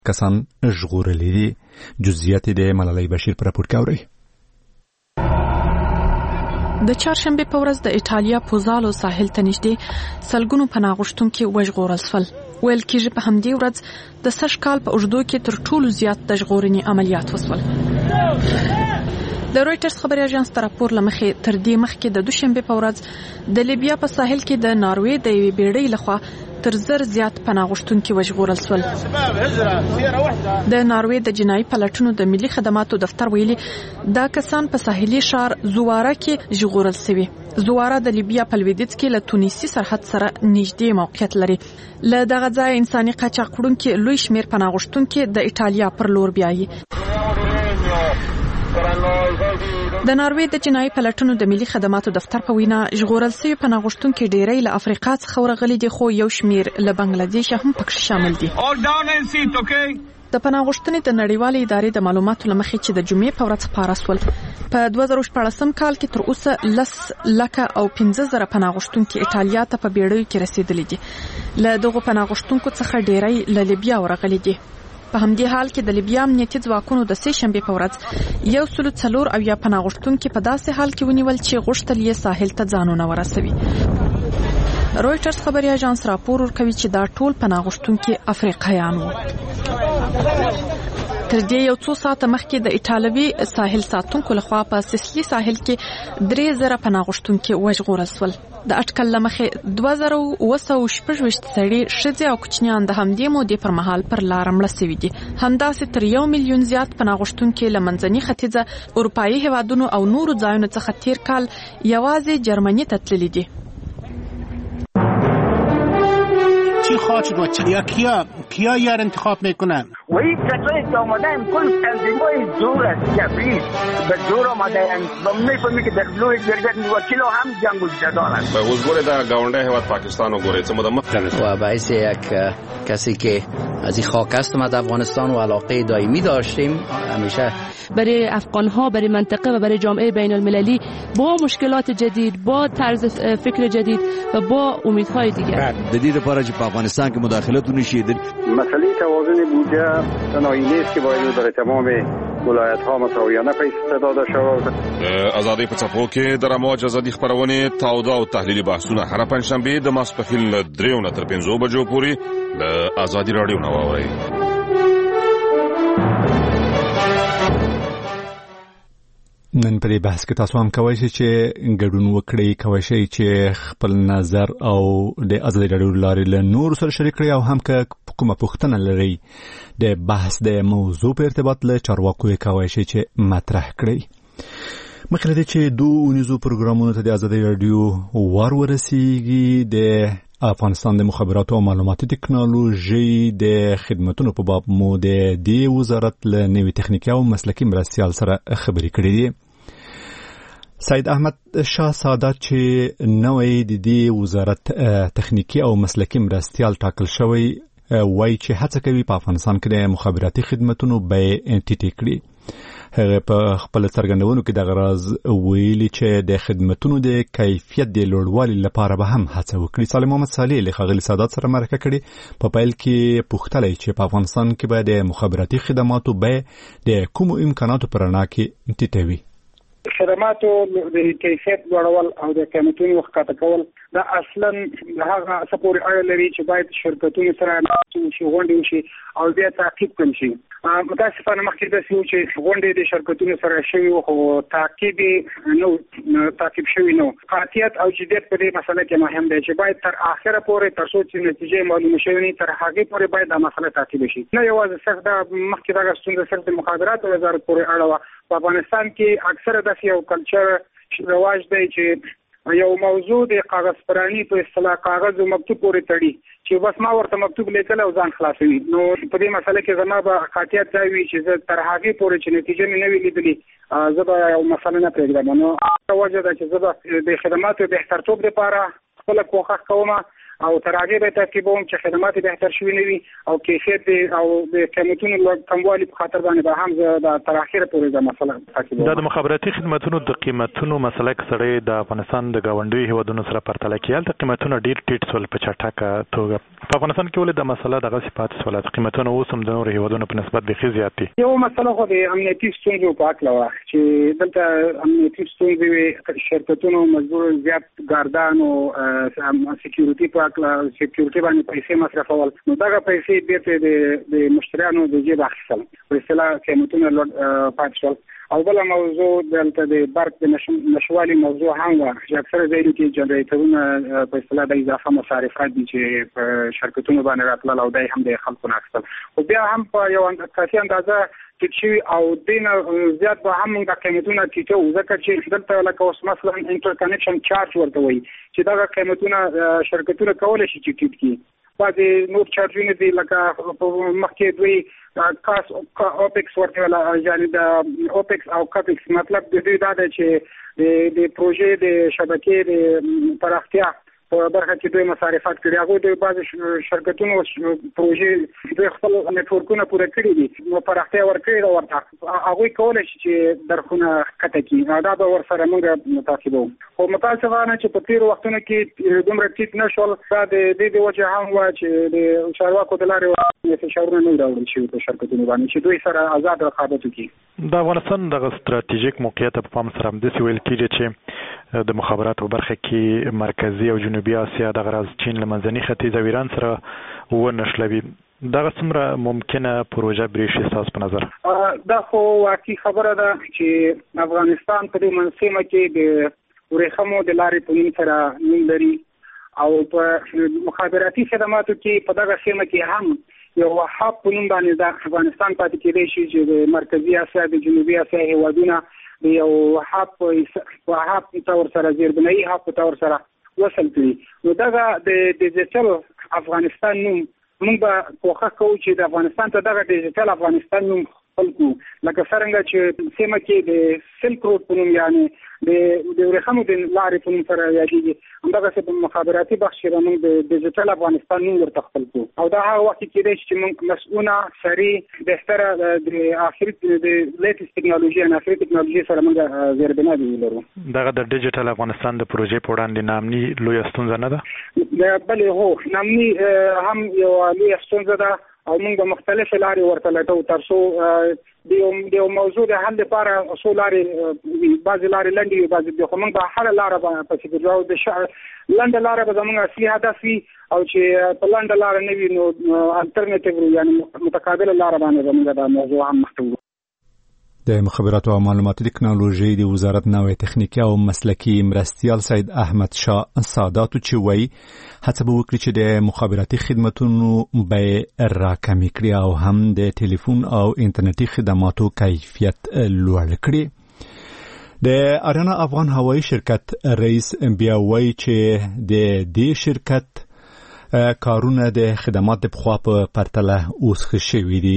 کسان ژغورلي دي. جزئیات د ملالۍ بشیر په راپور کې اورئ. د چهارشنبه په ورځ د ایټالیا پوزالو ساحل ته نږدې سلګونو پناه غوښتونکي وژغورل شول. ویل کېږي په همدې ورځ د سږ کال په اوږدو کې تر ټولو زیات د ژغورنې عملیات وشول. د رویټرز خبري اژانس تر راپور لمخې تر دې مخکې د دوشنبه په ورځ د لیبیا په ساحل کې د ناروې د یوې بیړۍ لخوا تر زر زیات پناه غوښتونکي وژغورل شول. د ناروې د جنایي پلټنو د ملي خدماتو دفتر ویلي دا کسان په ساحلي ښار زواره کې ژغورل شوي. زواره د لیبیا په لویدیځ کې له تونسي سرحد سره نږدې موقعیت لري. له دغه ځای انساني قاچاق وړونکي لوی شمیر پناه غوښتونکي د ایټالیا پر لور بیایي. د ناروې د جنایي پلټنو د ملي خدماتو دفتر په وینا ژغورل شوي پناه غوښتونکي ډېری له افریقا څخه ورغلي دي، خو یو شمیر له بنگلادیش هم پکې شامل دي. د پناه غوښتنې د نړیوالې ادارې د معلوماتو له مخې چې د جمعې په ورځ خپاره شول، په 2014 کال کې تر اوسه 10,15,000 پناه غوښتونکي ایټالیا ته په بیړیو کې رسیدلي دي. له دغو پناه غوښتونکو څخه ډېری له لیبیا ورغلي دي. په همدې حال کې د لیبیا امنیتي ځواکونو د سې شنبې په ورځ 104 پناه غوښتونکي په داسې حال کې ونیول چې غوښتل یې ساحل ته ځانونه ورسوي. رویټرز خبري اژانس راپور ورکوي چې دا ټول پناه غوښتونکي افریقایان وو. تر دې یو څو ساعته مخکې د ایټالوي ساحل ساتونکو لخوا په سیسلی ساحل کې 3,000 پناه غوښتونکي وژغورل شول. د اټکل له مخې 2,966 سړي، ښځې او کوچنیان د همدې مودې پر مهال پر لاره مړه شوي دي. همداسې تر 1 میلیون زیات پناه غوښتونکي له منځني ختیځه، اروپایي هیوادونو او نورو ځایونو څخه تیر کال یوازې جرمني ته تللي دي. چی خواهد شد و کیا یار انتخاب میکنن؟ و این کسایی که آمدن کل تنظیمای زور است، کفریز به زور آمدن و میفهمی که در لوی درگت وکیل هم جنگ جدال است. به حضور در گاونده هیواد پاکستان و گوره چه مدام و باعث یک کسی که از این خاک است ما در افغانستان و علاقه دائمی داشتیم همیشه برای افغان‌ها، برای منطقه و برای جامعه بین المللی با مشکلات جدید، با طرز فکر جدید و با امیدهای دیگر. جدید لپاره چې په افغانستان کې مداخلت ونشي. مسئله توازن بودجه تنهایی نیست که باید در تمام ولایت‌ها مساویانه پیدا شود. ازادي په څپو کې د رموج ازادي خبرونه تاوده او تحلیلي بحثونه هر پنځشنبه د ماسپښین له 3 تر 5 بجو پورې د ازادي رادیو نو اورئ. نن په دې بحث کې تاسو هم کوئ چې ګډون وکړئ، کوئ چې خپل نظر او د ازادي رادیو لارې له نور سره شریک کړئ، او هم که کومه پوښتنه لرئ د بحث د موضوع په ارتباط له چارواکو کوئ چې مطرح کړئ. مخکې له دې چې دوه اونیزو پروګرامونو ته د ازادي رادیو ور ورسیږي، د افغانستان د مخابراتو او معلوماتي ټکنالوژي د خدماتو په باب مو د دې وزارت له نوي تخنیکي او مسلکي مرستيال سره خبرې کړې دي. سید احمد شاه سادات چې نوې د دې وزارت تخنیکي او مسلکي مرستيال ټاکل شوی، وایي چې هڅه کوي په افغانستان کې د مخابراتي خدماتو به ټیټې کړي. هغه په خپل څرګندونو کې د غرض ویلي چې د خدماتو د کیفیت د لوړوالي لپاره به هم هڅه وکړي. سالم محمد صالح له خغلی سادات سره مرکه کړي، په پیل کې پوښتنه چې په افغانستان کې به د مخابراتي خدماتو به د کوم امکاناتو پر اړه کې ټیټوي. خدماتو د کیفیت لوړول او د قیمتونو وښکته کول دا اصلا هغه سپوري اړه لري چې باید شرکتونو سره غونډې وشي او بیا تعقیب کړي شي. متاسفانه مخکې د سیو چې غونډې د شرکتونو سره شوي خو تعقیب شوی نو. قاطعیت او جدیت په دې مسله کې مهم دی چې باید تر اخره پورې تر څو چې نتیجې معلومه شوي نه تر هغه پورې باید دا مسله تعقیب شي. نه یوازې صرف دا مخکې دا ستونزه صرف د مخابراتو وزارت پورې اړه و. په افغانستان کې اکثره د یو کلچر رواج دی چې یو موضوع د کاغذ پرانی په اصطلاح کاغذ او مکتوب پورې تړي چې بس ما ورته مکتوب لیکل او ځان خلاصوي. نو په دې مسله کې زما به قاطعیت دا وي چې زه تر هغه پورې چې نتیجه مې نه وي لیدلې زه به یو مسله نه پرېږدم. نو وجه دا چې زه به د خدماتو بهترتوب لپاره خپل کوښښ کوم او تر هغه به تعقیبوم چې خدمات بهتر شوي نه وي او کیفیت او د قیمتونو کموالي په خاطر باندې به هم د تر اخره پورې د مسله تعقیبوم. دا د مخابراتي خدماتونو د قیمتونو مسله کسړې د افغانستان د گاونډي هیوادونو سره پرتله کیل د قیمتونو ډیر ټیټ سول په چټکه توګه په افغانستان کې ولې د مسله دغه صفات سول قیمتونو اوس هم د نور هیوادونو په نسبت بخي زیات دي. یو مسله خو د امنیتي ستونزو په اړه و چې دلته امنیتي ستونزې شرکتونو مجبور زیات ګاردان او سکیورټي په اړه سکیورټي باندې پیسې مصرفول، نو دا پیسې بیرته د مشتریانو د جیب اخیستل په اصطلاح قیمتونه لوړ پاتې شول. او بل موضوع دلته د برق د نشوالي موضوع هم و چې اکثره ځایونو کې جنریټرونه په اصطلاح د اضافه مصارفات دي چې په شرکتونو باندې راتلل او دای هم د خلکو نه اخیستل، او بیا هم په یو کافي اندازه چې او دین زیات به هم د قیمتونو ټیټو ځکه چې دلته لکه اوس مثلا انټر کنیکشن چارج ورته وي چې دا قیمتونه شرکتونه کولای شي چې ټیټ کړي. بعضې نور چارجونه دي لکه مخکې دوی کاس اوپیکس ورته ویل، یعنې د اوپیکس او کاپیکس مطلب د دوی دا دی چې د پروژې د شبکې د پراختیا په برخه کې دوی مصارفات کړي. هغه د بعض شرکتونو پروژې دوی خپل نتورکونه پوره کړي دي، نو پراختیا ورکړي دا ورته هغه کولای شي چې درخونه کته کړي، دا به ورسره موږ متعاقبو. خو متاسفانه چې په تیر وختونو کې دومره ټیټ نشول، دا د دې وجه هم و چې د چارواکو د لارې فشارونه نه راوړل شوي په شرکتونو باندې چې دوی سره آزاد رقابت وکړي. د افغانستان د ستراتیژیک موقعیت په پام سره همداسې ویل کېږي چې د مخابراتو برخه کې مرکزی او جنوبي اسیا د غرض چین له منځني ختیځ او ایران سره ونښلوي. دغه څومره ممکنه پروژه بریښي ستاسو په نظر؟ دا خو واقعي خبره ده چې افغانستان په دې منځمه کې د ورېښمو د لارې په نوم سره نوم لري او په مخابراتي خدماتو کې په دغه سیمه کې هم یو هاب په نوم باندې د افغانستان پاتې کېدای شي چې د مرکزي اسیا د جنوبي اسیا هیوادونه د یو هاب په هاب تور سره زیربنایي هاب په تور سره وصل کړي. نو دغه د ډیجیټل افغانستان نوم موږ به کوښښ کوو چې د افغانستان ته دغه ډیجیټل افغانستان نوم خلکو لکه څرنګه چې سیمه کې د سلک روډ په نوم یعنې د ورېښمو د لارې په نوم سره یادېږي، همدغسې په مخابراتي بخش کې به موږ د ډیجیټل افغانستان نوم ورته خپل کړو، او دا هغه وخت کېدای شي چې موږ مسؤونه سریع بهتره د آخري د لیټسټ ټکنالوژي ان آخري ټکنالوژي سره موږ زیربنا ولرو. دغه د ډیجیټل افغانستان د پروژې په وړاندې نامني لویه ستونزه نه ده؟ بلې هو، نامني هم یو لویه ستونزه ده او موږ به مختلفې لارې ورته لټو تر څو د یو موضوع د حل لپاره څو لارې، بعضې لارې لنډې وي، بعضې خو موږ به هره لاره پسې ګرځو. د لنډه لاره به زموږ اصلي هدف وي، او چې په لنډه لاره نه وي نو الټرنیټیو یعنې متقابله لاره باندې به موږ دا موضوع هم مخته وړو. د مخابراتو او معلوماتي ټکنالوژي د وزارت نوې تخنیکی او مسلکی مرستیال سید احمد شاه ساداتو چې وایي هڅه به وکړي چې د مخابراتي خدماتونو بیې راکمې کړي او هم د ټلیفون او انټرنیټي خدماتو کیفیت لوړ کړي. د اریانا افغان هوایی شرکت رئیس بیا وایي چې د دې شرکت کارونه د خدمات د پخوا په پرتله اوس ښه شوي دي.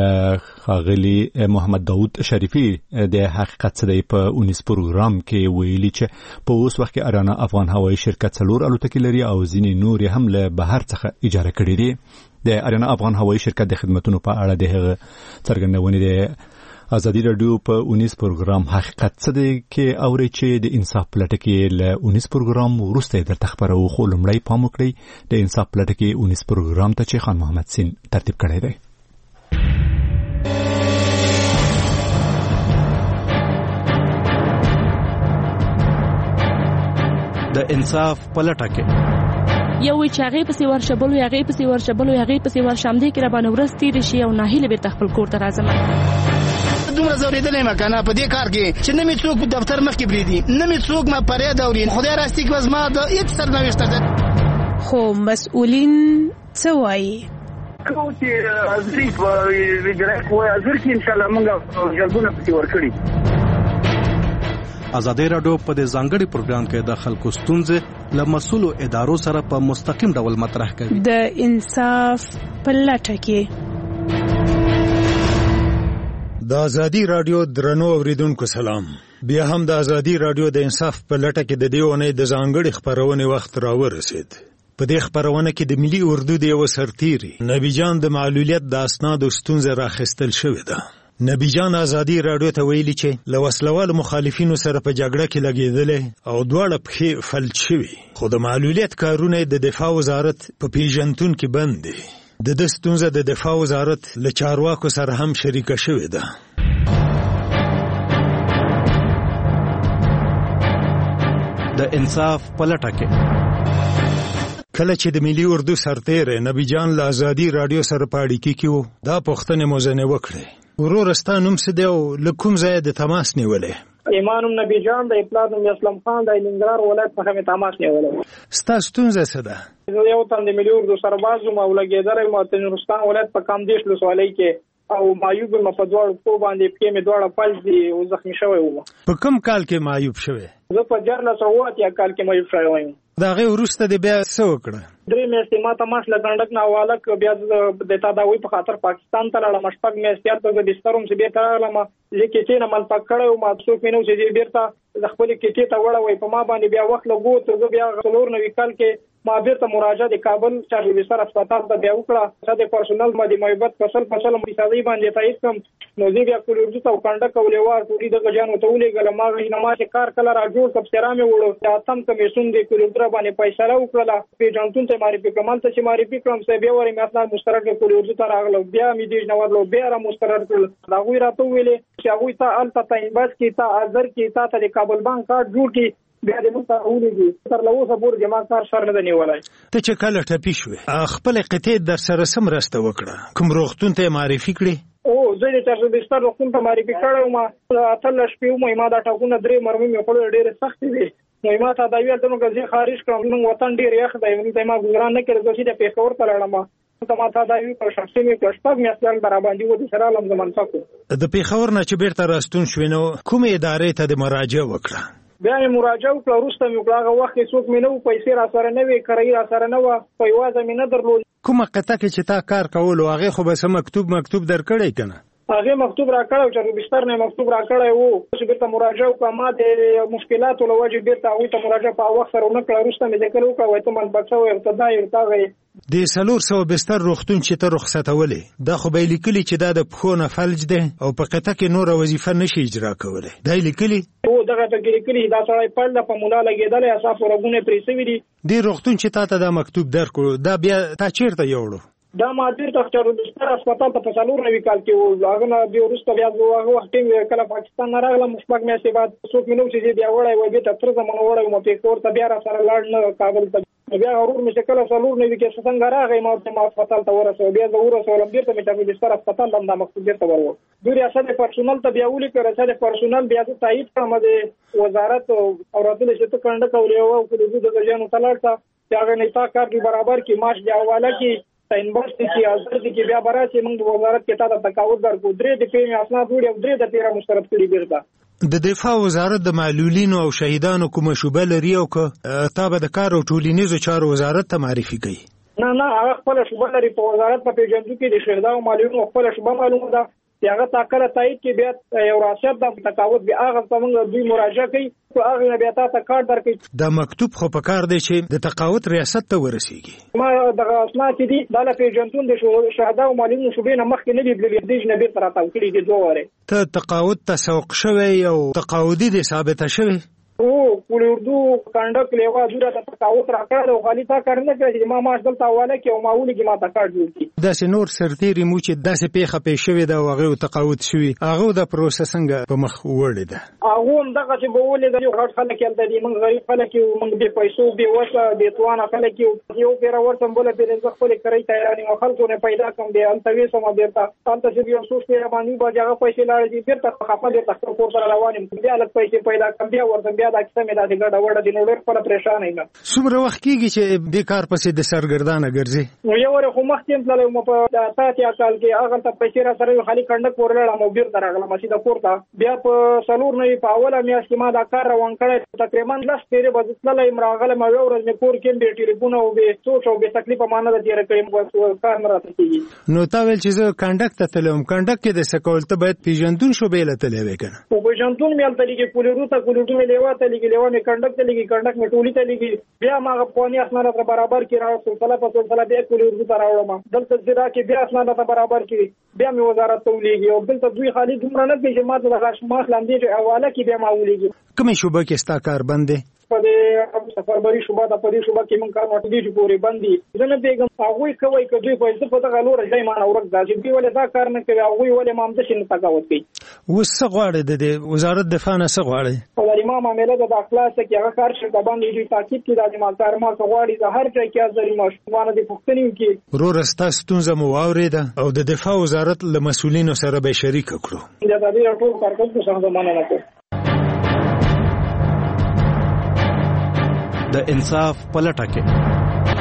ښاغلي محمد داود شریفي د حقیقت څه دی په اونیس پروګرام کې ویلي چې په اوس وخت کې اریانا افغان هوایی شرکت 4 الوتکې لري او ځینې نور هم له بهر څخه اجاره کړي دي. د اریانا افغان هوایی شرکت د خدماتونو په اړه د هغه څرګندونې د ازادي رادیو په اونیس پروګرام حقیقت څه دی کې اوري چې د انصاف پلټه کې له اونیس پروګرام وروسته درته خبرو خو لمړی پام وکړي د انصاف پلټه کې اونیس پروګرام ته چې خان محمد سین ترتیب کړی دی. د انصاف پلټه کې یو چې هغه پسې ورشبلو هغه پسې ورشبلو هغه پسې ورشم دي کې را باندې ورستي شي او ناهیله به تخپل کور ته راځم. دومره زوریدلې مکنه په دې کار کې چې نه می څوک په دفتر مخ کې بریدي، نه می څوک ما پرې دوري، خدای راستي کې وزما د هیڅ سرنوشت ده. خو مسؤلین څه وایي؟ کوم چې ازري ویجرای کوی ازر کې ان شاء الله موږ جلبونه پکې ورکړي. ازادي رادیو په دې ځانګړي پروګرام کې د خلکو ستونزې له مسؤلو ادارو سره په مستقیم ډول مطرح کوي. د انصاف پلټه کې د ازادي رادیو درنو اوریدونکو سلام. بیا هم د ازادي رادیو د انصاف په لټه کې د دې ونې د ځانګړي خبرونې وخت راورسید. په دې خبرونه کې د ملي اردو د یو سرتیري نبی جان د معلولیت د اسنادو ستونزه راخستل شوې ده. نبی جان ازادي رادیو ته ویلي چې له وسلوالو مخالفینو سره په جګړه کې لګېدلې او دواړه پښې فلج شوي، خو د معلولیت کارونه د دفاع وزارت په پیژنتون کې بند دي. د ستونزه د دفاع وزارت له چارواکو سره هم شریکه شوې ده. د انصاف په لټه کې کله چې د ملي اردو سرتیری نبی جان له ازادي رادیو سره په اړیکه کې وو، دا پوښتنه مو ځنې وکړې: ورور ستا نوم څه دی او له کوم ځایه د تماس نیولې؟ ایمانم نبی جان د اپلاد نوم اسلام خان د ننګرهار ولایت څخه مې تماس نیولې. ستا ستونزه څه ده؟ زه یو تن د ملي اردو سرباز وم او لګېدلی یم د نورستان ولایت په کامدېش ولسوالۍ کې او معیوب یم په دواړو پښو باندې پښې مې دواړه فلج دي او زخمي شوی وم. په کوم کال کې معیوب شوی؟ زه په 1480 کال کې معیوب شوی یم. د هغې وروسته دې بیا څه وکړه؟ 3 میاشتې ما تماس له کنډک نه حواله کړ، بیا د تداوۍ په خاطر پاکستان ته لاړم. 6 میاشتې هلته د بستر هم چې بېرته راغلم، زه کیټې نه منفق کړی وم، څوک مې نه و چې زه بېرته د خپلې کیټې ته وړوی. په ما باندې بیا وخت لګو تر زه بیا 94 کال کې ما بیرته مراجعه د کابل چارج بستر هسپتال ته بیا وکړه. د پرسونل باندې محبت فصل مساوي باندې تایید کوم، نو زه بیا کولورجو ته کنډک او لیوار ټولي د غجانو ته ولېږل. ما غي نماز کار کله را جوړ کړ، سره مې وړو چې اتم کمیسون د کولورجو باندې فیصله وکړه. پیژنتون ته معرفي کمال ته چې معرفي کړم، سه بیا ورې مې اصلا مسترد کولورجو ته راغلو، بیا مې دیج نو ورلو بیا را مسترد کړل. دا غوي راته ویلې چې هغه ته الته تاینباس کې تا ازر کې تا ته د کابل بانک کارت جوړ کی، بیا د مستر اولېږي تر لوسه پورې جما کار سر نه نیولای. ته چې کله ټپي شوې خپل قطعې در سره سم راسته وکړه، کوم روغتون ته معرفي کړې؟ او زه د چارج بستر روغتون ته معرفي کړم. ما اتل شپې ما دا ټاکونه 3 مرمۍ مې خپل ډېر سخت دي. نو ما ته دا ویل ته نو غزي خارج کړم، نو وطن ډېر یخ دی، نو ته ما ګزاران نه کړم چې د پیښور ته لاړم. ته ما ته دا ویل پر شخصي مې کښتګ مې اصل در باندې و د سره لم زمون تاسو د پیښور نه چې بیرته راستون شوې، نو کومې ادارې ته د مراجعه وکړه؟ بیا مې مراجعه وکړه. وروسته مې وکړه، هغه وخت کې څوک مې نه و، پیسې را سره نه وې، کرایي را سره نه وه، پیوازه مې نه درلود. کومه قطعه کې چې تا کار کولو هغې خو به څه مکتوب درکړی که نه؟ هغې مکتوب را کړی و، چې بستر نه مکتوب را کړی و چې بیرته مراجعه وکړه. ما د مشکلاتو له وجې بیرته هغوی ته مراجعه په وخت سره ونه کړه. وروسته مې ذکر وکړه، وایي ته منبک شوی او ته دا یې ورته هغه د 400 بستر روغتون چې ته رخصتولې، دا خو به یې لیکلي چې دا د پښو نه فلج دی او په قطعه کې نوره وظیفه نشي اجرا کولی، دا یې لیکلي؟ او دغه ته کې لیکلي دا سړی پړ ده، په مولا لګېدلی، اصاف ورغونه پرې سوي دي. دې روغتون چې تا ته دا مکتوب درکړو، دا بیا تا چېرته یوړو؟ دا ما بیرته چارج بستر هسپتال ته په 94 کال کې و. هغه نه بیا وروسته بیا هغه وخت کې کله پاکستان نه راغلم، 6 میاشتې بعد څوک مې نه و چې بیا وړی و، بېرته تر زمانه وړی وم پیښور ته، بیا را سره لاړ نه کابل ته. بیا ورور مې چې کله 94 کې څنګه راغی، ما هسپتال ته ورسېدم، بیا زه ورسېدم بیرته مې چارج بستر هسپتال ته دا مکتوب بیرته ورور. دوی ریاست پرسونل ته بیا ولیکل، ریاست پرسونل بیا زه تایید کړم د وزارت او راتللی چې ته کنډک او لیوه او کولورجو د غجانو ته لاړ شه چې هغه نصاب کار کې برابر کې معاش دی حواله کې یونیورسيټي کې ازر دي کې بیا برابر موږ د وزارت کې تا ته تقاعد درکو. 3 د پیمې اسناد وړي او 3 د 13 مسترد کړي بیرته. د دفاع وزارت د معلولینو او شهیدانو کومه شوبه لري او که تا به د کار او ټولنیزو چارو وزارت ته معرفي کوي؟ نه هغه خپل شوبه لري. په وزارت په پیژندو کې د شهیدانو معلولینو خپل شوبه معلومه ده، هغه تاکله تایید کې بیا یو راشد د تقاعد بیا هغه څنګه دوی مراجعه کوي او هغه بیا تاسو کار درکړي. دا مکتوب خو په کار دی چې د تقاعد ریاست ته ورسیږي. ما دغه اسناد دي د پیژندون د شهدا او معلومو شوبې نه مخکې نه دی بلل دي نه بیرته راټاو کړي دي دوه وره. ته تقاعد تسوق شوی او تقاعدي دي ثابته شوی؟ او کولورجو کنډک لیوا جوړه د تقاعد راکړه او خالي تا کار نه کوي چې ما ماش دلته حواله کې او ماولي کې ما تکړه جوړ کی. داسې نور سرتیري مو چې داسې پیښه پېښ شوې ده او هغه تقاعد شوی، هغه د پروسس څنګه په مخ وړي ده؟ هغه هم دغه چې بولې د یو غټ خلک یل د موږ غریب خلک یو موږ به پیسو به وسه د توانه خلک یو پیر ورته بوله به زه خپل کړی تیارانی او خلکو نه پیدا کوم دی ان توي سم بیرته تاسو چې یو سوچ پیرا باندې باجه پیسې لاړې دي بیرته خپل د تخته کور سره روانم بیا لږ پیسې پیدا کوم بیا ورته بیا د اکثر مې د دا وړه د نوړ په پریشان نه. څومره وخت کېږي چې د کار پسې د سرګردانه ګرځي؟ نو یو ور خو مخکې تللم په 7 کال کې هغه ته پیسې را سره خالي کنډک ورلم او بیرته راغلم چې د کور ته بیا په سلور نه په اوله میاشت کې ما دا کار روان کړی. تقریبا لاس پیری بزتلای مراغله ما یو ورځ مې کور کې به ټلیفون او به سوچ او به تکلیف مانه د تیر کړم کار نه راته کیږي. نو تا ویل چې زه کنډک ته تلم، کنډک کې د سکول ته باید پیژندون شو به لته لوي کنه. په پیژندون مې الته کې کولورو ته کولورو مې لیوا لیوه ته لګي لیوه مې کنډک ته لګي کنډک مې ټولي ته لګي بیا ما قواني اسناد ته برابر کې راو سلسله په سلسله بیا کولې اردو ته راوړم دلته زیرا کې بیا اسناد ته برابر کې بیا مې وزارت ته ولېږي او دلته دوی خالي دومره نه کې چې ما ته د ماخ لاندې حواله کې بیا ما ولېږي. کومې شوبه کې ستا کار بند دی؟ په دې سفربري شوبه د پدې شوبه کې مونږ کار وکړو چې پورې بندي زنه بیګم هغه کوي کدوې په څه پته غلور ځای ما اورک دا چې دی ولې دا کار نه کوي هغه ولې مام د شین تکاوت کوي. وسه غواړي د وزارت دفاع نه څه غواړي؟ ولې ما معاملې د اخلاص کې هغه کار شته باندې دې تاکید کې د ما کار ما غواړي د هر ځای کې ځري مشوانه دي پښتني کې ورور استا ستونزه مو واورېده او د دفاع وزارت له مسولینو سره به شریک کړو. دا د دې ټول کارکونکو سره زمانه نه کوي. د انصاف پلټه کې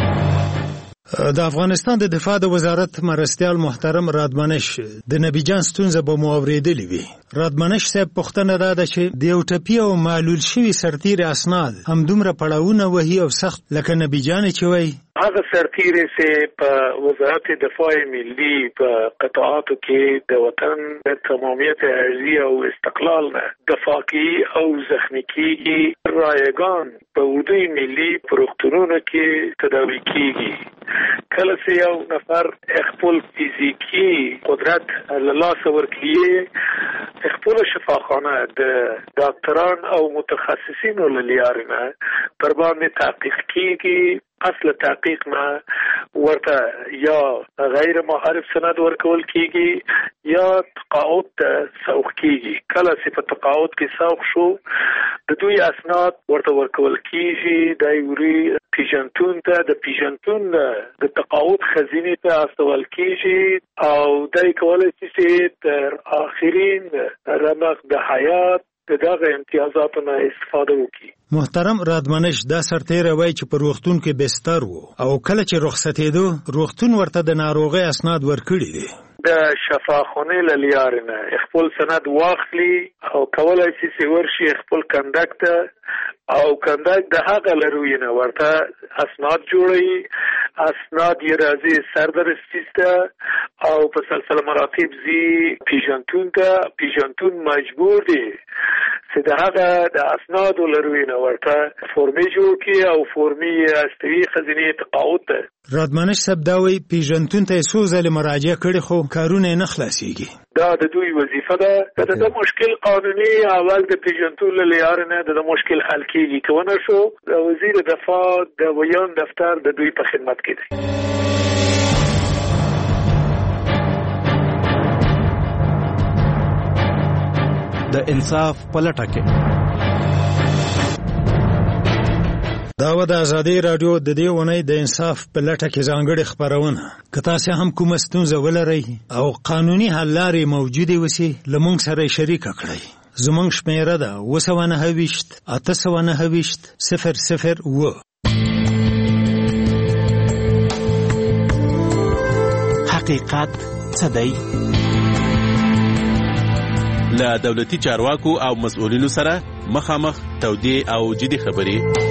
د افغانستان د دفاع د وزارت مرستیال محترم رادمنش د نبی جان ستونزه به مو اوریدلې وي. رادمنش صاحب پوښتنه دا ده چې د یو ټپي او معلول شوي سرتیر اسناد همدومره پړاوونه وهي او سخت لکه نبی جان چې وایي هغه سرتیرې چې په وزارت دفاع ملی په قطاعاتو کې د وطن د تمامیت ارضي او استقلال نه دفاع کوي او زخمی کیږي رایگان په اردوی ملی پروختونونو کې تداوی کیږي. کله چې یو نفر خپل فزیکی قدرت له لاسه ورکړي خپل شفاخانه د ډاکټران او متخصصینو له لارې نه پر باندې تحقیق کیږي. اصل تحقیق ما ورته یا غیر معرف سند ورکول کیږي یا تقاعد ته سوق کیږي. کله چې په تقاعد کې سوق شو د دوی اسناد ورته ورکول کیږي د یوري پیژنتون ته د پیژنتون د تقاعد خزینه ته استول کیږي او دای کولای شي چې تر اخرین رمق د حیات دغه امتیازاتو نه استفاده وکړي. محترم رادمنش دا سرتیره وای چې په روغتون کې بستر وو او کله چې رخصتېدو روغتون ورته د ناروغي اسناد ورکړي دي. د شفاخانه للیار نه خپل سند واخلي او کولای شي چې ورشي خپل کنډکټ او کنډکټ د هغه لروي نه ورته اسناد جوړي اسناد یې راځي سردرسته او په سلسله مراتب زی پیژنتون مجبور دي چې د هغه د اسناد لروي نه ورته فورمې جوړ کړي او فورمې استوي خزینه تقاعد ده. رادمنش سبداوي پیژنتون ته څو ځله مراجعه کړي خو کارونه نه خلاصيږي. دا د دوی وظیفه ده. د مشکل قانوني اول د پیژنتون له لارې نه د مشکل حل کیږي. کونه شو د وزیر دفاع د ویان دفتر د دوی په خدمت کې دی. د انصاف پلټه کې دا و د ازادي رادیو د دې ونې د انصاف په لټه کې ځانګړي خبرونه که تاسو هم کوم ستونزه ولرئ او قانوني حل لارې موجوده وسی لمونږ سره شریک کړئ. زمونږ شمیره ده 298 898 002. حقیقت څه دی؟ له دولتي چارواکو او مسؤلینو سره مخامخ تودې او جدي خبرې.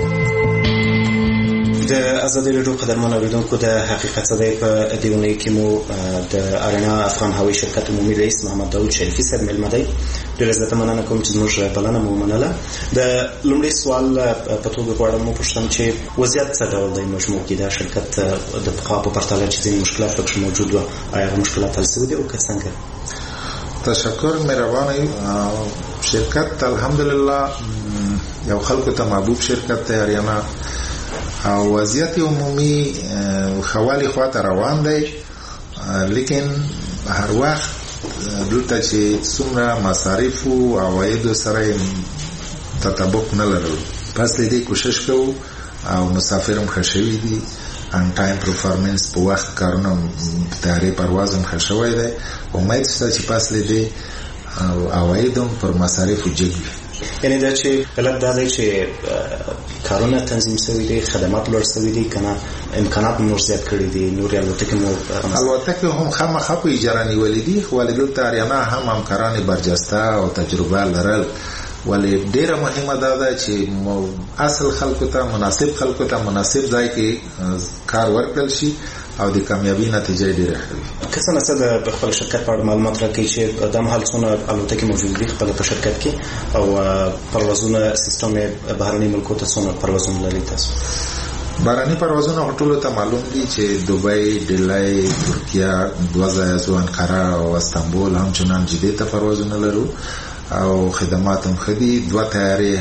د ازادي رادیو قدرمن اوریدونکو د حقیقت څه دی په دې ونې کې مو د ارینا افغان هوایي شرکت عمومي رئیس محمد داود شریفي صاحب مېلمه دی. ډېره زیاته مننه کوم چې زموږ بلنه مو ومنله. د لومړي سوال په توګه غواړم وپوښتم چې وضعیت څه ډول دی مجموع کې د شرکت د پخوا په پرتله چې ځینې مشکلات پکې موجود وو آیا هغه مشکلات حل شوي دي او که څنګه؟ تشکر مهرباني. شرکت الحمدلله یو خلکو ته محبوب شرکت دی اریانا او وضعیت عمومی خوالی خواته روان دی لیکن هر وخت دلته چې څومره مصارف او عواید سره تطابق نه لري پس دې کوشش کوو او مسافرم خشوي دي ان ټایم پرفورمنس په وخت کارونه تیاری پروازم خشوي دي امید شته چې پس دې او عوایدم پر مصارف جګوي. یعنی دا چې غلط دا دی چې کارونه تنظیم شوي دي خدمات لوړ شوي دي کنه امکانات نور زیات کړي دي نور الوتکې مو الوتکې هم خامخا په اجاره نیولې دي خو ولې د اریانا هم همکاران برجسته او تجربه لرل ولې ډیره مهمه ده چې اصل خلکو ته مناسب ځای کې کار ورکړل شي او د کامیابی نتیجه ډیره ښه که څنګه څه د خپل شرکت په اړه معلومات راکړي چې د مهال څونه الوتکې موجود دي خپل په شرکت کې او پروازونه سیستم بهرني ملکو ته څونه پروازونه لري تاسو؟ بهرني پروازونه ټولو ته معلوم دي چې دوبۍ، ډیلای، ترکیه، دوه ځایه زو انقره او استانبول همچنان جدې ته پروازونه لرو او خدمات هم ښه دي. 2 طیارې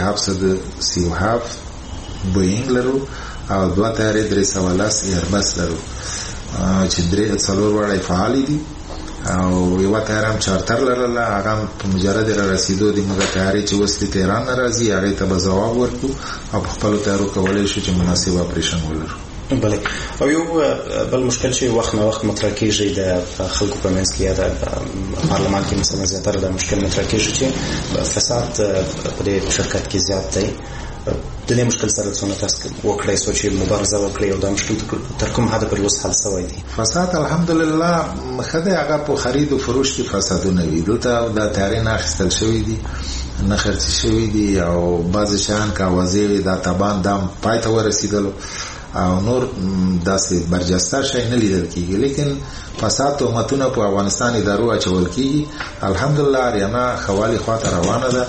737 بوینګ لرو او 2 طیارې 310 ایربس لرو چې 3 وړای فعال دي او یو طیاره هم چارتر لرله، هغه په مجرد را رسیدو د موږ طیارې چې وسلی تهران راځي هغه ته به ځواب ورکړو او په خپل طیارو کولای شو چې مناسب اپریشن ولرو. بله، او یو بل مشکل چې وخت نه وخت مطرح کېږي د خلکو په منځ کې یا د پارلمان کې مثلا زیاتره د مشکل مطرح کېږي چې فساد په دې شرکت کې زیات دی. د دې مشکل سره څونه تاسو وکړئ چې مبارزه وکړئ او دا مشکل تر کوم حد پورې اوس حل شوی دی؟ فساد الحمدلله مخده هغه په خرید او فروش کې فسادونه وي، دلته د تیارې نه اخیستل شوی دي، نه خرڅ شوی دي او بعض شیان کاوازې د تبان دام پای ته ورسېدل او نور داسې برجسته شي نه لیدل کیږي. لیکن فساد تهمتونه په افغانستان ادارو اچول کیږي. الحمدلله اریانا خوالي خواته روانه ده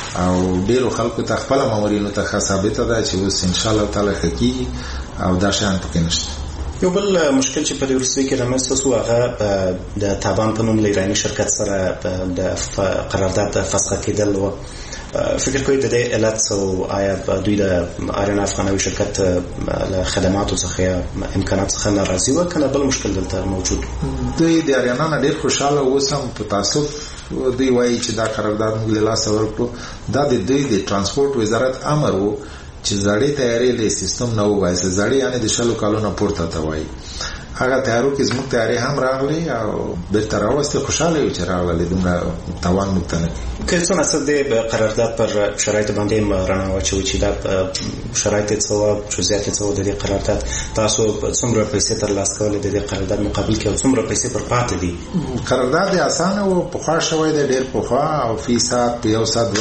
او ډیرو خلکو ته خپل مامورینو ته ثابته ده چې اوس ان شاء الله تعالی حقيقي او دا شان پکې نشته. یو بل مشکل چې په دې ورسوي کې رامنځته شو هغه د تابان په نوم ایراني شرکت سره د قرارداد فسخ کېدل و. فکر کوي د دې علت او آیا دوی د اریانا افغانوي شرکت له خدماتو څخه امکانات څخه ناراضي و کنه بل مشکل دلته موجود؟ دوی د اریانا نه ډیر خوشاله اوسم په تاسف دوی وایي چې دا قرارداد موږ له لاسه ورکړو. دا د دوی د ترانسپورت وزارت امر وو چې زړې تیارې له سیستم نه وباسي. زړې یعنی د شلو کالونو پورته ته وایي. هغه تیارو کې زموږ تیارې هم راغلي او بیرته راوستې. خوشاله یو چې راغلي، دومره توان موږ ته نه کوي. که څنګه څه د قرارداد پر شرایط باندې رڼا واچوي چې دا شرایط څه جزئیات څه د دې قرارداد تاسو څومره پیسې ترلاسه کولې د دې قرارداد مقابل کې او څومره پیسې پر پاتې دي؟ قرارداد اسانه او پخوا شوی دی، ډېر پخوا او فی ساعت په یو ساعت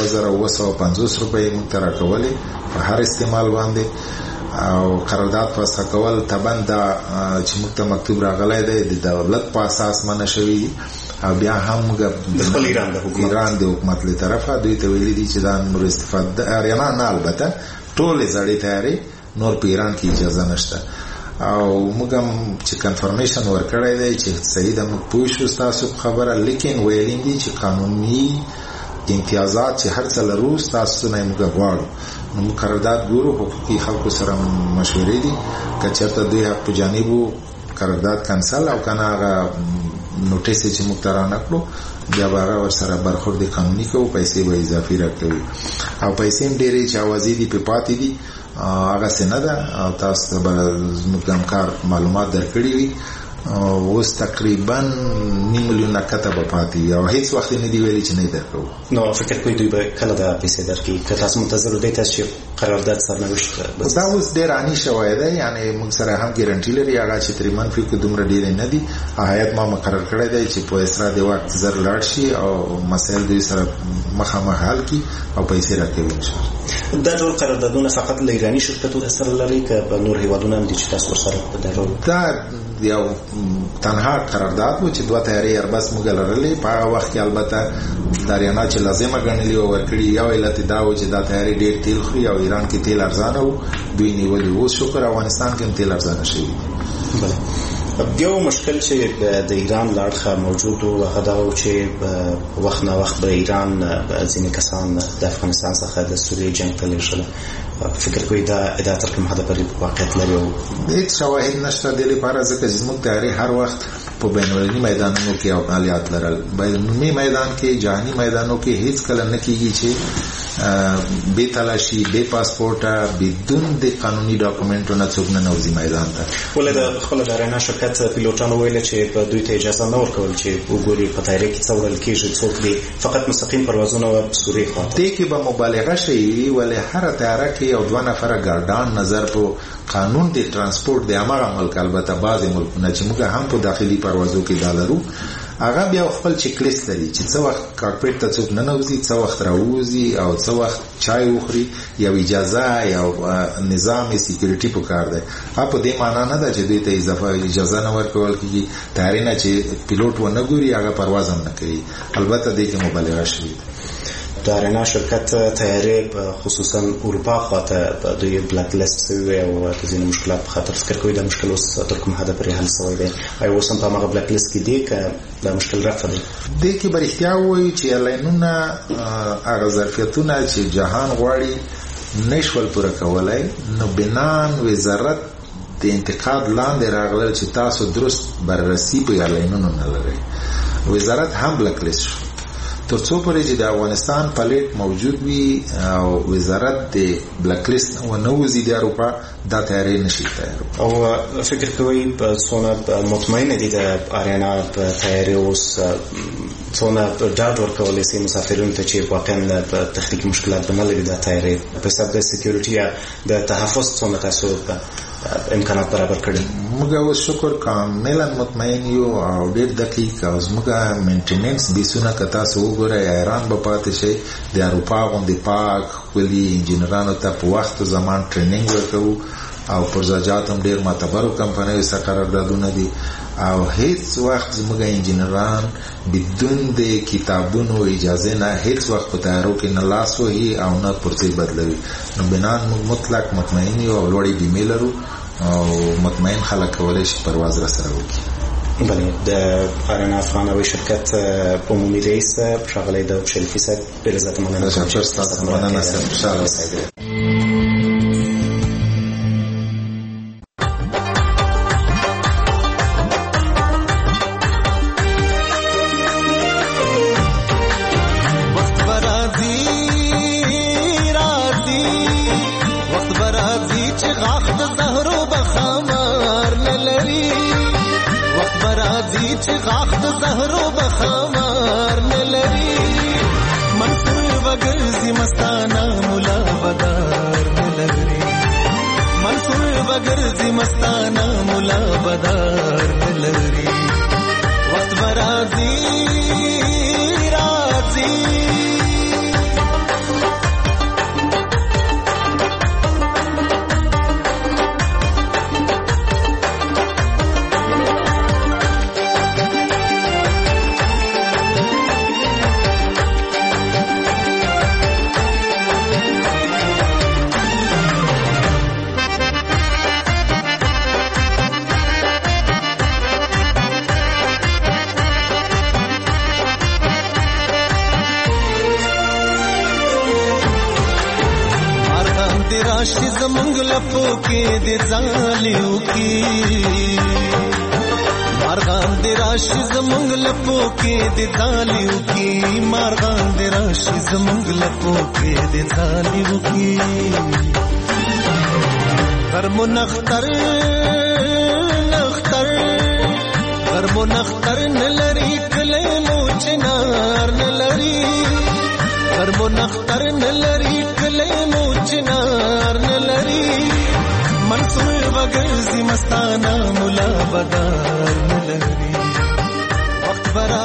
2950 روپۍ موږ ته راکولې په هر استعمال باندې او قرارداد فسخ کول طبعا دا چې موږ ته مکتوب راغلی دی د دولت په اساس منع شوی او بیا هم د خپل ایران د حکومت له طرفه دوی ته ویلي دي چې دا نور استفاده اریانا نه، البته ټول زړې تیارې نور په ایران کې اجازه نشته او موږ هم چې کنفرمیشن ورکړی دی چې صحیح ده موږ پوه شو ستاسو خبره، لیکن ویلي دي چې قانوني امتیازات چې هر څه لرو ستاسو نه موږ غواړو. نو قرارداد ګورو، حقوقي خلکو سره مشورې دي که چېرته دوی حق په جانبو قرارداد کنسل او کنه هغه نوټیس چې موږ ته رانکړو بیا به هغه ورسره برخورد قانوني کوو، پیسې به اضافي راکوي او پیسې هم ډېرې چې اوازې دي په پاتې دي هغسې نه ده او تاسو به زموږ د همکار معلومات درکړي وي. اوس تقریبا 9 میلیونه کته به پاتې او هیڅ وخت نه دی ویلي چې نه درکوو. نو فکر کوي دوی به کله دا پیسې درکړي که تاسو منتظر دی تاسو قرارداد سرنوشت دا اوس ډېر رانی شوی دی، یعنی موږ سره هم ګارانټي لري هغه چې 3 منفي کې دومره ډېرې نه دي. هیات ما مقرر کړی دی چې په اسرا د وخت زر لاړ شي او مسایل دوی سره مخامخ حل کړي او پیسې راکوي ان شاء الله. دا ټول قراردادونه فقط له ایراني شرکتونو سره لري که په نور هیوادونو هم دي چې تاسو سره درلود؟ دا یو تنها قرارداد و چې 2 طیارې ایربس موږ لرلې په هغه وخت کې. البته د اریانا چې لازمه ګڼلې او ورکړي یو علت دا و چې دا طیارې ډېر تیل خوري او ایران کې تیل ارزانه و دوی نیولې. اوس شکر افغانستان کې هم تیل ارزانه شوي دي. بله، یو مشکل چې د ایران له اړخه موجود و هغه دا و چې وخت نه وخت به ایران ځینې کسان د افغانستان څخه د سوریې جنګ ته لېږل. فکر کوي دا تر کوم حده پورې واقعیت لري؟ هیڅ شواهد نشته د دې لپاره ځکه چې زموږ تیارې هر وخت په بینالمللي میدانونو کې عملیات لرل. بینالمللي میدان کې جهاني میدانونو کې هیڅ کله نه کېږي چې بې تلاشي بې پاسپورټه بدون د قانوني ډاکومنټونو څوک نه نوځي میدان ته. ولې د خپل د اریانا شرکت پیلوټانو ویل چې په دوی ته اجازه نه ورکول چې وګوري په طیارې کې څه وړل کېږي، څوک دي خط مستقیم پروازونه سوریې خواته. دې کې به مبالغه شي ولې هر طیاره کې یو 2 نفره ګارډان نظر په قانون د ترانسپورت د امر ملک، البته بعض ملکونه چې موږ هم په داخلي پروازو کې دالرو هغه بیا خپل چیک لیست لري چې څو وخت کاکپټ ته څوک ننوځي، څو وخت راوځي او څو وخت چای وخوري، یو اجازه یو نظام سکیورټي پکار دی. په دې معنا نه ده چې دوی ته اضافه اجازه نه ورکول کیږي، تیاری نه چې پیلوټ ونه ګوري هغه پرواز هم نه کوي. البته دې کې مبالغه شوې ده. د آریانا شرکت تیاری خصوصا اروپا خواته دوی بلاک لیست شوی او د ځینو مشکلات په خاطر فکر کوي دا مشکل اوس تر کوم حده پورې حل شوی دی. آیا اوس هم په هغه بلاک لیست کې دی که دا مشکل رفع دی؟ دې کې به رښتیا ووایو چې ایرلاینونه هغه ظرفیتونه چې جهان غواړي نشول پوره کولی، نو بنان وزارت د انتقاد لاندې راغلل چې تاسو درست بررسي په ایرلاینونو نه لرئ. وزارت هم بلاک لیست شو. تر څو پورې چې د افغانستان پلیټ موجود وي او وزارت د بلاک لیست ونه وځي د اروپا، دا تیاری نشي تیار. او فکر کوي په څونه مطمئن دي د آریانا په تیاری اوس څونه ډاډ ورکولی شي مسافرینو ته چې واقعا په تخنیکي مشکلات به نه لري دا تیاری په حساب د سکیورټي یا د تحفظ څونه تاسو امکانات برابر کړي؟ موږ اوس شکر کاملا مطمئن یو او ډېر دقیق او زموږ مینټیننس بیسونه که تاسو وګورئ ایران به پاتې شي د اروپا غوندې پاک ښکلي انجینرانو ته په وخت زمان ټریننګ ورکوو او پرزاجات هم ډېر معتبرو کمپنیو سره قراردادونه دي او هیڅ وخت زموږ انجینران بدون د کتابونو اجازه نه هیڅ وخت په تیارو کې نه لاس وهي او نه پرځای بدلوي. نو بنان مطلق مطمئن یو او لوړې بیمې لرو او مطمئن خلک کولی شي پرواز را سره وکړي. بله، د آریانا افغان هوایي شرکت عمومي رئیس ښاغلی داود شریفي صاحب ډېر زیاته مننه. تشکر ستاسو، مننه صاحب، خوشحاله اوسئ. مستانه مولا بدار نلري وخت برا